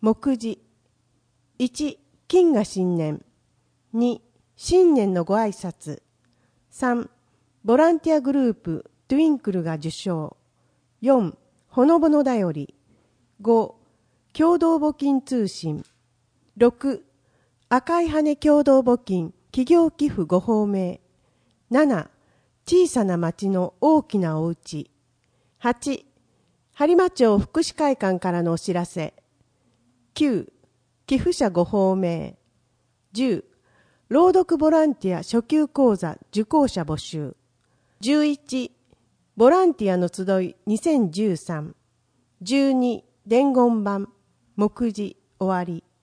目次。1、金が新年。2、新年のご挨拶。3、ボランティアグループトゥインクルが受賞。4、ほのぼのだより。5、共同募金通信。6、赤い羽共同募金企業寄付ご報名。7、小さな町の大きなお家。8、播磨町福祉会館からのお知らせ。9、寄付者ご報名。10、朗読ボランティア初級講座受講者募集。11、ボランティアの集い2013。12、伝言版目次終わり。